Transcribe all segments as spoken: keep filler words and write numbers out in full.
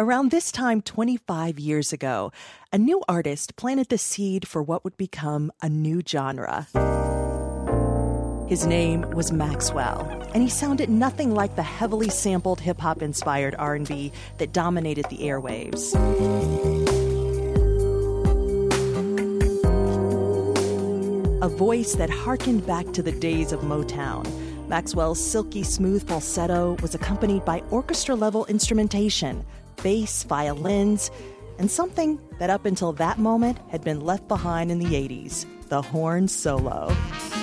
Around this time twenty-five years ago, a new artist planted the seed for what would become a new genre. His name was Maxwell, and he sounded nothing like the heavily sampled hip-hop-inspired R and B that dominated the airwaves. A voice that harkened back to the days of Motown. Maxwell's silky smooth falsetto was accompanied by orchestra-level instrumentation, bass, violins, and something that up until that moment had been left behind in the eighties, the horn solo.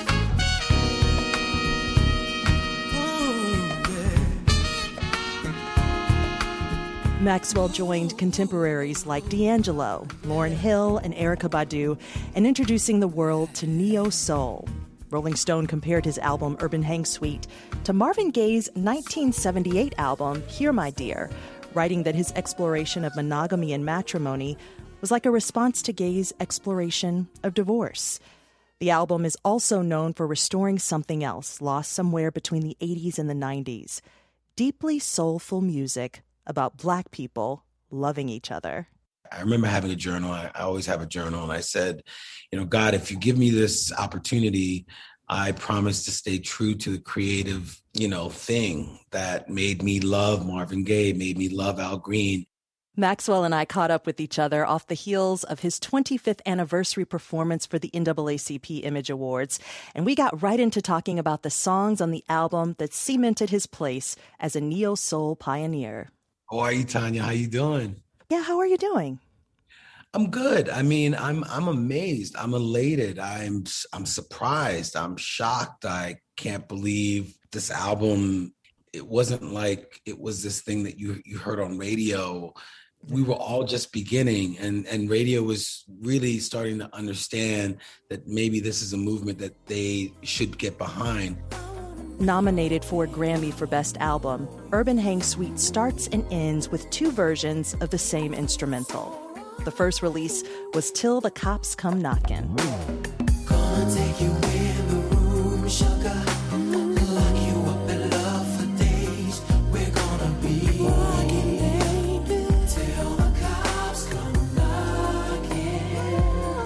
Maxwell joined contemporaries like D'Angelo, Lauryn Hill, and Erykah Badu in introducing the world to neo-soul. Rolling Stone compared his album Urban Hang Suite to Marvin Gaye's nineteen seventy-eight album Here My Dear, writing that his exploration of monogamy and matrimony was like a response to Gaye's exploration of divorce. The album is also known for restoring something else lost somewhere between the eighties and the nineties, deeply soulful music about Black people loving each other. I remember having a journal. I, I always have a journal. And I said, you know, God, if you give me this opportunity, I promise to stay true to the creative, you know, thing that made me love Marvin Gaye, made me love Al Green. Maxwell and I caught up with each other off the heels of his twenty-fifth anniversary performance for the N double A C P Image Awards, and we got right into talking about the songs on the album that cemented his place as a neo-soul pioneer. How are you, Tanya? How you doing? Yeah, how are you doing? I'm good. I mean, I'm I'm amazed. I'm elated. I'm I'm surprised. I'm shocked. I can't believe this album. It wasn't like it was this thing that you you heard on radio. We were all just beginning, and, and radio was really starting to understand that maybe this is a movement that they should get behind. Nominated for a Grammy for Best Album, Urban Hang Suite starts and ends with two versions of the same instrumental. The first release was Till the Cops Come Knockin'. Gonna take you in the room, sugar. Lock you up in love for days. We're gonna be walking naked till the cops come knocking.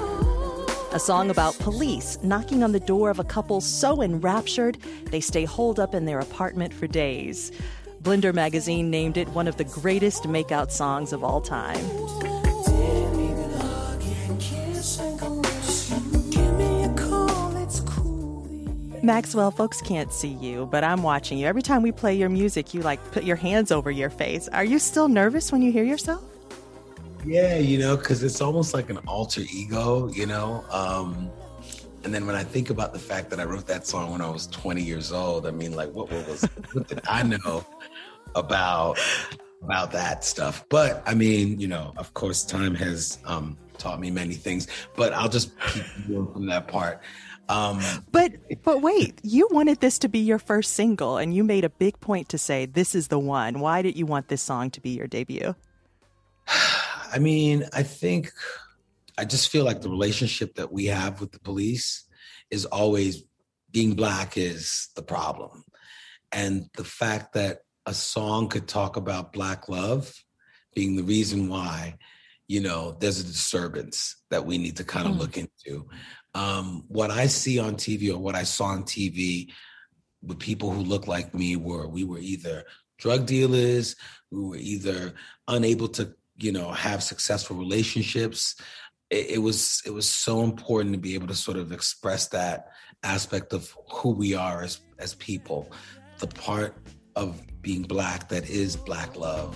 A song about police knocking on the door of a couple so enraptured they stay holed up in their apartment for days. Blender magazine named it one of the greatest makeout songs of all time. Maxwell, folks can't see you, but I'm watching you. Every time we play your music, you like put your hands over your face. Are you still nervous when you hear yourself? Yeah, you know, because it's almost like an alter ego, you know. Um, and then when I think about the fact that I wrote that song when I was twenty years old, I mean, like, what, what was, what did I know about about that stuff? But I mean, you know, of course, time has um, taught me many things. But I'll just keep going from that part. Um, but but wait, you wanted this to be your first single, and you made a big point to say this is the one. Why did you want this song to be your debut? I mean, I think I just feel like the relationship that we have with the police is always being Black is the problem. And the fact that a song could talk about Black love being the reason why, you know, there's a disturbance that we need to kind of mm. look into. Um, what I see on T V or what I saw on T V with people who look like me were, we were either drug dealers, we were either unable to, you know, have successful relationships. It, it was, it was so important to be able to sort of express that aspect of who we are as, as people, the part of being Black that is Black love.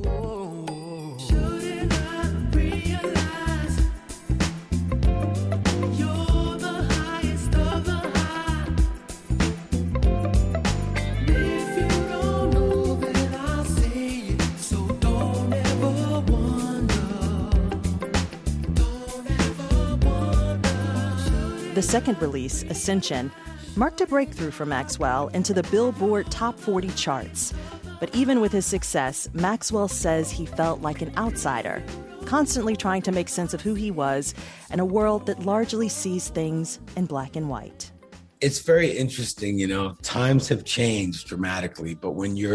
The second release, Ascension, marked a breakthrough for Maxwell into the Billboard Top forty charts. But even with his success, Maxwell says he felt like an outsider, constantly trying to make sense of who he was in a world that largely sees things in black and white. It's very interesting, you know, times have changed dramatically, but when you're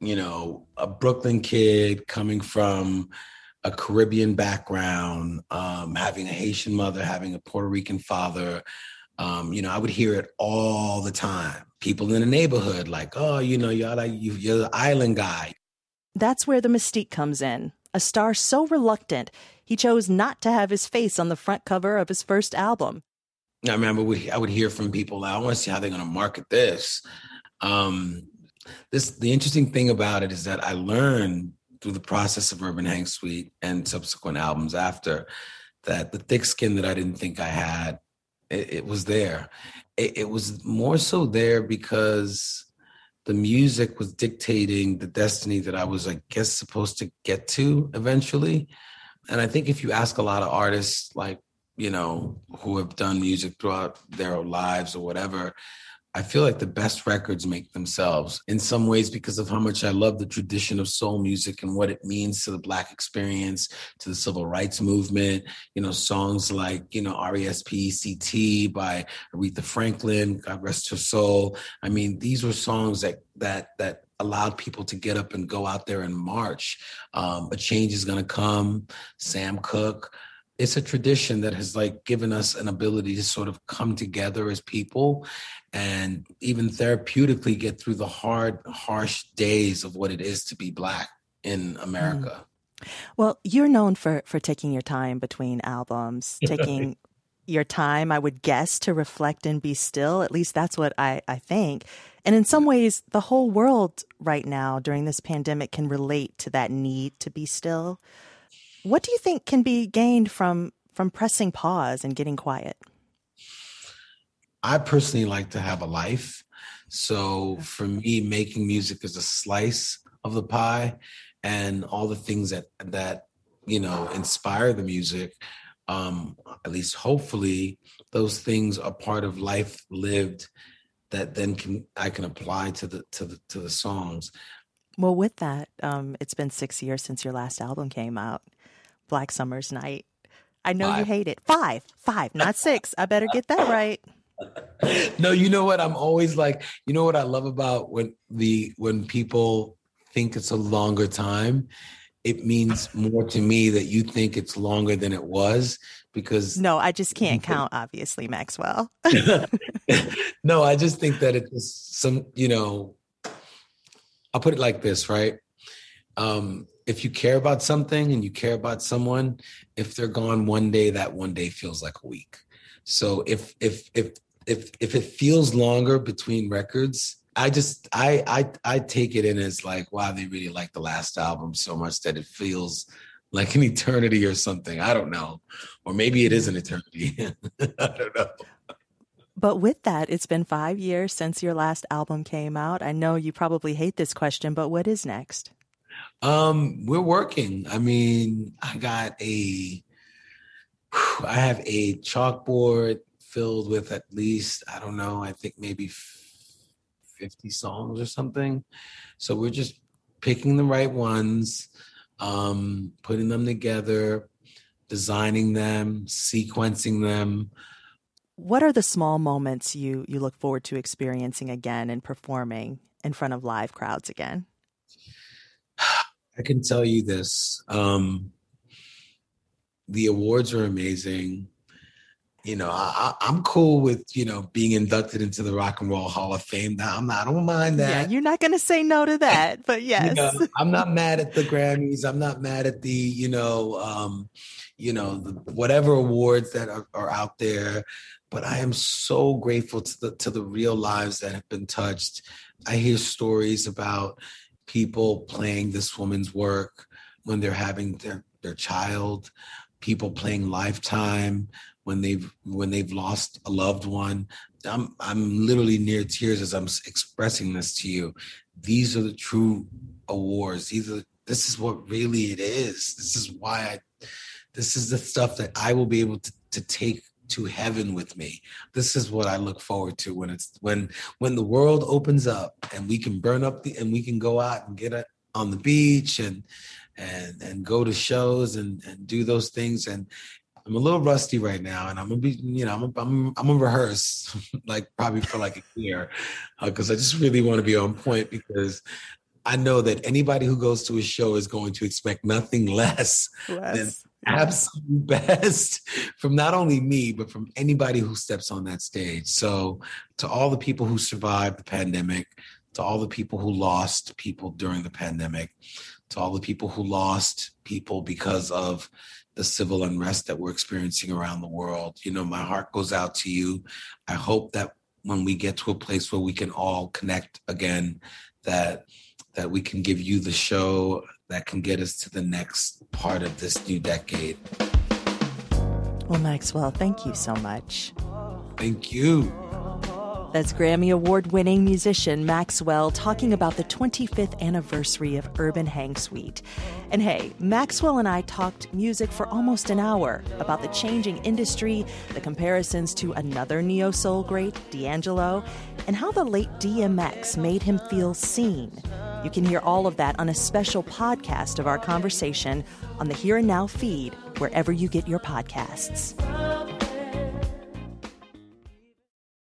you know, a Brooklyn kid coming from a Caribbean background, um, having a Haitian mother, having a Puerto Rican father. Um, you know, I would hear it all the time. People in the neighborhood like, oh, you know, you're like, you, you're the island guy. That's where the mystique comes in. A star so reluctant, he chose not to have his face on the front cover of his first album. I remember we, I would hear from people, like, I want to see how they're going to market this. Um, this. The interesting thing about it is that I learned through the process of Urban Hang Suite and subsequent albums after that the thick skin that I didn't think I had, it, it was there. It, it was more so there because the music was dictating the destiny that I was, I guess, supposed to get to eventually. And I think if you ask a lot of artists, like, you know, who have done music throughout their lives or whatever, I feel like the best records make themselves in some ways because of how much I love the tradition of soul music and what it means to the Black experience, to the civil rights movement. You know, songs like, you know, R E S P E C T by Aretha Franklin, God rest her soul. I mean, these were songs that that that allowed people to get up and go out there and march. Um, A Change Is Gonna Come, Sam Cooke. It's a tradition that has like given us an ability to sort of come together as people and even therapeutically get through the hard, harsh days of what it is to be Black in America. Mm. Well, you're known for, for taking your time between albums, taking your time, I would guess, to reflect and be still. At least that's what I, I think. And in some ways, the whole world right now during this pandemic can relate to that need to be still. What do you think can be gained from from pressing pause and getting quiet? I personally like to have a life. So for me, making music is a slice of the pie, and all the things that that, you know, inspire the music, um, at least hopefully those things are part of life lived that then can I can apply to the to the to the songs. Well, with that, um, it's been six years since your last album came out. Black Summer's Night. I know five. You hate it. Five. Five, not six. I better get that right. No, you know what? I'm always like, you know what I love about when the when people think it's a longer time, it means more to me that you think it's longer than it was because... No, I just can't count, obviously, Maxwell. No, I just think that it's some, you know, I'll put it like this, right? Um, if you care about something and you care about someone, if they're gone one day, that one day feels like a week. So if if if if if it feels longer between records, I just I I I take it in as like, wow, they really like the last album so much that it feels like an eternity or something. I don't know. Or maybe it is an eternity. I don't know. But with that, it's been five years since your last album came out. I know you probably hate this question, but what is next? Um, we're working. I mean, I got a, I have a chalkboard filled with at least, I don't know, I think maybe fifty songs or something. So we're just picking the right ones, um, putting them together, designing them, sequencing them. What are the small moments you, you look forward to experiencing again and performing in front of live crowds again? I can tell you this. Um, the awards are amazing. You know, I, I'm cool with, you know, being inducted into the Rock and Roll Hall of Fame. Now, I'm not, I don't mind that. Yeah, you're not going to say no to that, but yes. You know, I'm not mad at the Grammys. I'm not mad at the, you know, um, you know, the, whatever awards that are, are out there. But I am so grateful to the to the real lives that have been touched. I hear stories about people playing this woman's work when they're having their, their child, people playing Lifetime when they've when they've lost a loved one. I'm I'm literally near tears as I'm expressing this to you. These are the true awards. These are this is what really it is. This is why I this is the stuff that I will be able to, to take to heaven with me. This is what I look forward to when it's when when the world opens up and we can burn up the and we can go out and get it on the beach and and and go to shows and and do those things. And I'm a little rusty right now, and I'm gonna be, you know, I'm I'm I'm gonna rehearse like probably for like a year because uh, I just really want to be on point because I know that anybody who goes to a show is going to expect nothing less Less. than absolute best from not only me, but from anybody who steps on that stage. So to all the people who survived the pandemic, to all the people who lost people during the pandemic, to all the people who lost people because of the civil unrest that we're experiencing around the world, you know, my heart goes out to you. I hope that when we get to a place where we can all connect again, that that we can give you the show that can get us to the next part of this new decade. Well, Maxwell, thank you so much. Thank you. That's Grammy Award-winning musician Maxwell talking about the twenty-fifth anniversary of Urban Hang Suite. And hey, Maxwell and I talked music for almost an hour about the changing industry, the comparisons to another neo-soul great, D'Angelo, and how the late D M X made him feel seen. You can hear all of that on a special podcast of our conversation on the Here and Now feed, wherever you get your podcasts.